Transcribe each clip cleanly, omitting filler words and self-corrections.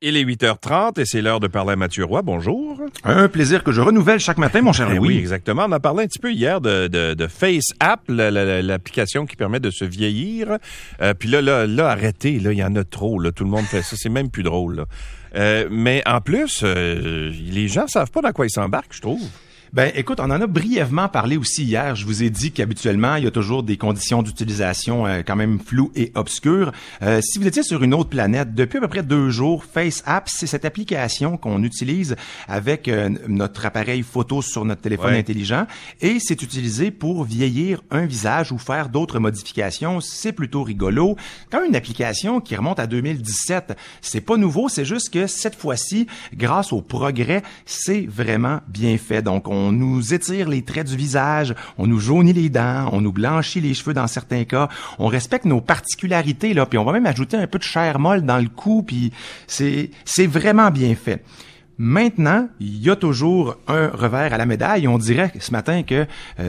Il est 8h30 et c'est l'heure de parler à Mathieu Roy. Bonjour. Un plaisir que je renouvelle chaque matin, mon cher Louis. Oui, exactement. On a parlé un petit peu hier de Face App, l'application qui permet de se vieillir. Puis là, arrêtez, là, il y en a trop. Là, tout le monde fait ça. C'est même plus drôle. Là. Mais en plus, les gens savent pas dans quoi ils s'embarquent, je trouve. Ben, écoute, on en a brièvement parlé aussi hier. Je vous ai dit qu'habituellement, il y a toujours des conditions d'utilisation quand même floues et obscures. Si vous étiez sur une autre planète, depuis à peu près 2 jours, Face App, c'est cette application qu'on utilise avec notre appareil photo sur notre téléphone intelligent et c'est utilisé pour vieillir un visage ou faire d'autres modifications. C'est plutôt rigolo. Quand même une application qui remonte à 2017, c'est pas nouveau, c'est juste que cette fois-ci, grâce au progrès, c'est vraiment bien fait. Donc, on nous étire les traits du visage, on nous jaunit les dents, on nous blanchit les cheveux dans certains cas, on respecte nos particularités, là, puis on va même ajouter un peu de chair molle dans le cou, puis c'est vraiment bien fait. Maintenant, il y a toujours un revers à la médaille. On dirait ce matin que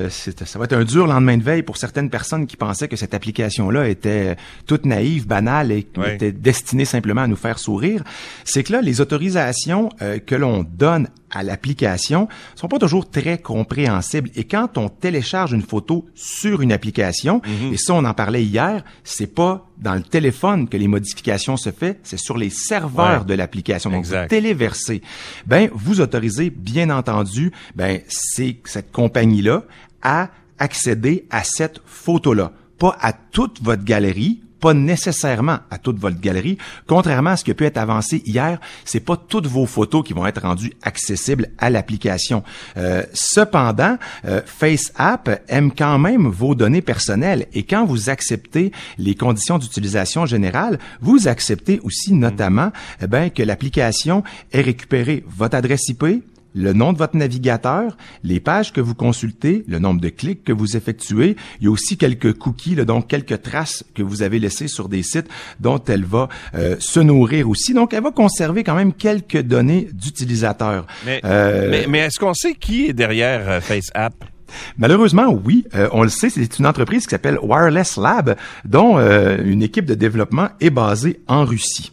ça va être un dur lendemain de veille pour certaines personnes qui pensaient que cette application-là était toute naïve, banale et était destinée simplement à nous faire sourire. C'est que là, les autorisations que l'on donne à l'application sont pas toujours très compréhensibles. Et quand on télécharge une photo sur une application, et ça, on en parlait hier, c'est pas dans le téléphone que les modifications se fait, c'est sur les serveurs de l'application. Donc, vous téléversez. Ben, vous autorisez, bien entendu, c'est cette compagnie-là à accéder à cette photo-là. Pas à toute votre galerie, pas nécessairement à toute votre galerie. Contrairement à ce qui a pu être avancé hier, c'est pas toutes vos photos qui vont être rendues accessibles à l'application. Cependant, Face App aime quand même vos données personnelles et quand vous acceptez les conditions d'utilisation générale, vous acceptez aussi notamment que l'application ait récupéré votre adresse IP, le nom de votre navigateur, les pages que vous consultez, le nombre de clics que vous effectuez. Il y a aussi quelques cookies, là, donc quelques traces que vous avez laissées sur des sites dont elle va se nourrir aussi. Donc, elle va conserver quand même quelques données d'utilisateurs. Mais est-ce qu'on sait qui est derrière Face App? Malheureusement, oui. On le sait, c'est une entreprise qui s'appelle Wireless Lab, dont une équipe de développement est basée en Russie.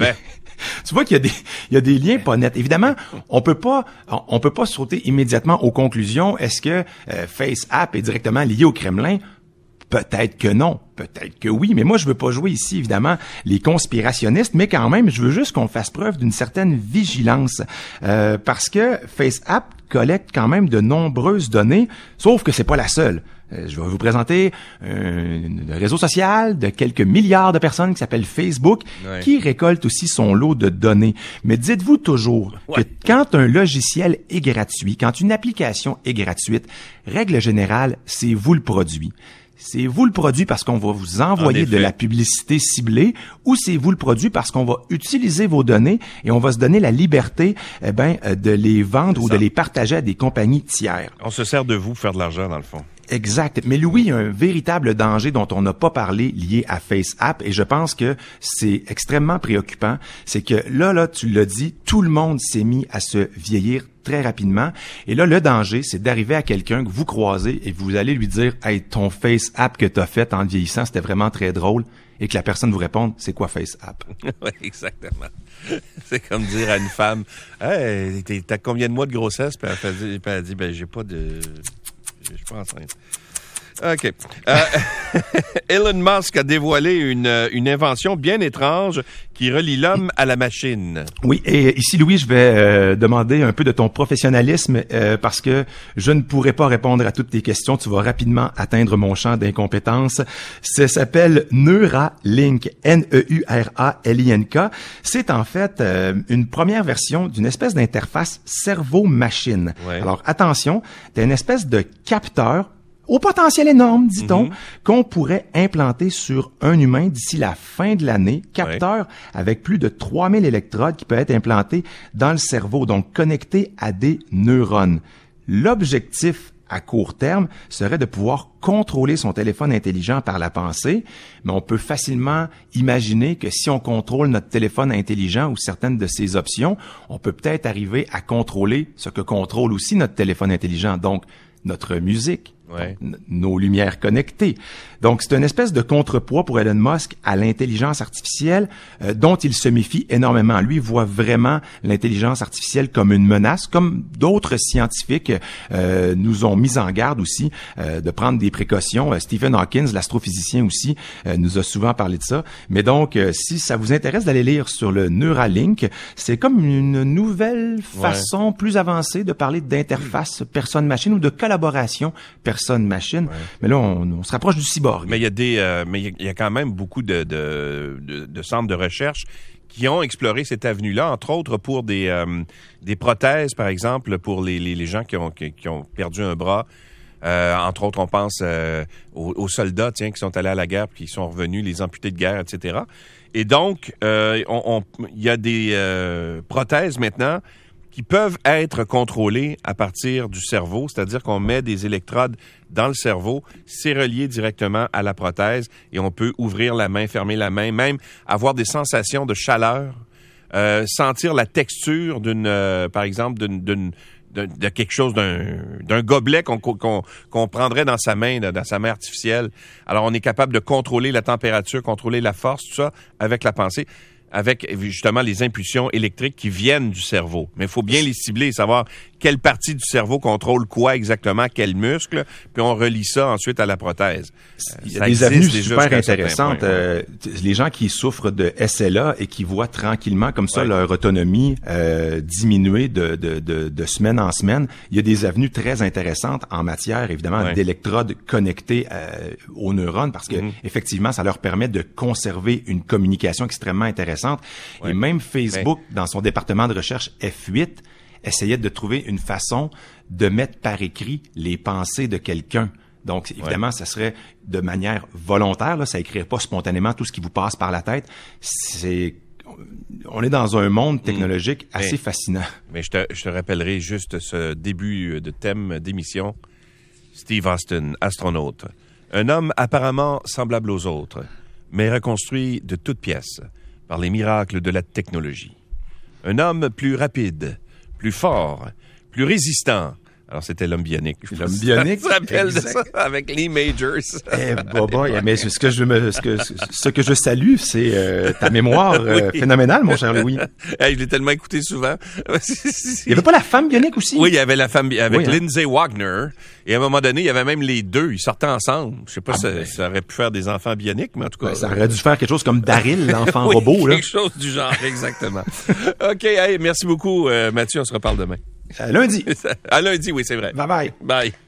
Tu vois qu'il y a des liens pas nets. Évidemment, on peut pas sauter immédiatement aux conclusions. Est-ce que Face App est directement lié au Kremlin? Peut-être que non, peut-être que oui, mais moi je veux pas jouer ici évidemment les conspirationnistes, mais quand même je veux juste qu'on fasse preuve d'une certaine vigilance parce que Face App collecte quand même de nombreuses données, sauf que c'est pas la seule. Je vais vous présenter un réseau social de quelques milliards de personnes qui s'appelle Facebook, qui récolte aussi son lot de données. Mais dites-vous toujours que quand un logiciel est gratuit, quand une application est gratuite, règle générale, c'est vous le produit. C'est vous le produit parce qu'on va vous envoyer de la publicité ciblée ou c'est vous le produit parce qu'on va utiliser vos données et on va se donner la liberté de les vendre ou de les partager à des compagnies tiers. On se sert de vous pour faire de l'argent dans le fond. Exact. Mais Louis, il y a un véritable danger dont on n'a pas parlé lié à Face App et je pense que c'est extrêmement préoccupant. C'est que là, tu l'as dit, tout le monde s'est mis à se vieillir très rapidement. Et là, le danger, c'est d'arriver à quelqu'un que vous croisez et vous allez lui dire « Hey, ton Face App que t'as fait en vieillissant, c'était vraiment très drôle. » Et que la personne vous réponde « C'est quoi Face App? » Oui, exactement. C'est comme dire à une femme « Hey, t'as combien de mois de grossesse? » Puis elle dit « Ben, j'ai pas de... Je suis pas enceinte. » OK. Elon Musk a dévoilé une invention bien étrange qui relie l'homme à la machine. Oui, et ici, Louis, je vais demander un peu de ton professionnalisme parce que je ne pourrai pas répondre à toutes tes questions. Tu vas rapidement atteindre mon champ d'incompétence. Ça s'appelle Neuralink, Neuralink. C'est en fait une première version d'une espèce d'interface cerveau-machine. Alors, attention, t'as une espèce de capteur au potentiel énorme, dit-on, qu'on pourrait implanter sur un humain d'ici la fin de l'année, capteur avec plus de 3000 électrodes qui peuvent être implantés dans le cerveau, donc connectés à des neurones. L'objectif à court terme serait de pouvoir contrôler son téléphone intelligent par la pensée, mais on peut facilement imaginer que si on contrôle notre téléphone intelligent ou certaines de ses options, on peut peut-être arriver à contrôler ce que contrôle aussi notre téléphone intelligent, donc notre musique, Ouais. Nos lumières connectées. Donc, c'est une espèce de contrepoids pour Elon Musk à l'intelligence artificielle dont il se méfie énormément. Lui voit vraiment l'intelligence artificielle comme une menace, comme d'autres scientifiques nous ont mis en garde aussi de prendre des précautions. Stephen Hawking, l'astrophysicien aussi, nous a souvent parlé de ça. Mais donc, si ça vous intéresse d'aller lire sur le Neuralink, c'est comme une nouvelle façon plus avancée de parler d'interface personne-machine ou de collaboration personne-machine. Ouais. Mais là, on se rapproche du cyborg. Mais il y a il y a quand même beaucoup de centres de recherche qui ont exploré cette avenue-là, entre autres pour des prothèses, par exemple, pour les gens qui ont perdu un bras. Entre autres, on pense aux soldats, qui sont allés à la guerre, puis qui sont revenus, les amputés de guerre, etc. Et donc, il y a des prothèses maintenant qui peuvent être contrôlées à partir du cerveau, c'est-à-dire qu'on met des électrodes dans le cerveau, c'est relié directement à la prothèse et on peut ouvrir la main, fermer la main, même avoir des sensations de chaleur, sentir la texture par exemple, de quelque chose, d'un gobelet qu'on prendrait dans sa main artificielle. Alors, on est capable de contrôler la température, contrôler la force, tout ça, avec la pensée, avec justement les impulsions électriques qui viennent du cerveau. Mais il faut bien les cibler, savoir quelle partie du cerveau contrôle quoi exactement, quel muscle, puis on relie ça ensuite à la prothèse. Il y a des avenues super intéressantes. Les gens qui souffrent de SLA et qui voient tranquillement comme ça leur autonomie diminuer de semaine en semaine, il y a des avenues très intéressantes en matière, évidemment, d'électrodes connectées aux neurones, parce que effectivement, ça leur permet de conserver une communication extrêmement intéressante. Ouais. Et même Facebook, dans son département de recherche F8, essayait de trouver une façon de mettre par écrit les pensées de quelqu'un. Donc, évidemment, ça serait de manière volontaire, là, ça écrirait pas spontanément tout ce qui vous passe par la tête. On est dans un monde technologique assez fascinant. Mais je te rappellerai juste ce début de thème d'émission. Steve Austin, astronaute. Un homme apparemment semblable aux autres, mais reconstruit de toutes pièces par les miracles de la technologie. Un homme plus rapide, plus fort, plus résistant. Alors, c'était l'homme bionique. L'homme bionique? Ça rappelle de ça avec Lee Majors. Mais ce que je salue, c'est ta mémoire phénoménale, mon cher Louis. Je l'ai tellement écouté souvent. Il y avait pas la femme bionique aussi? Oui, il y avait la femme avec Lindsay Wagner. Et à un moment donné, il y avait même les deux. Ils sortaient ensemble. Je sais pas si ça aurait pu faire des enfants bioniques, mais en tout cas... ça aurait dû faire quelque chose comme Daryl, l'enfant robot. Là. Quelque chose du genre, exactement. OK, merci beaucoup, Mathieu. On se reparle demain. Lundi. À lundi, oui, c'est vrai. Bye bye. Bye.